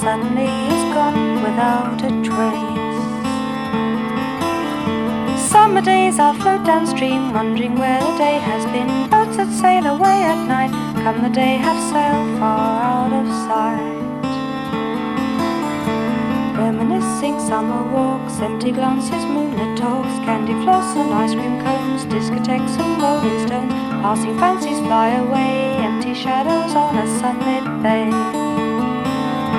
suddenly is gone without a trace. Summer days I'll float downstream, wondering where the day has been. Boats that sail away at night, come the day have sailed far out of sight. Reminiscing summer walks, empty glances, moonlit talks, candy floss and ice cream cones, discotheques and rolling stones. Passing fancies fly away, empty shadows on a sunlit bay.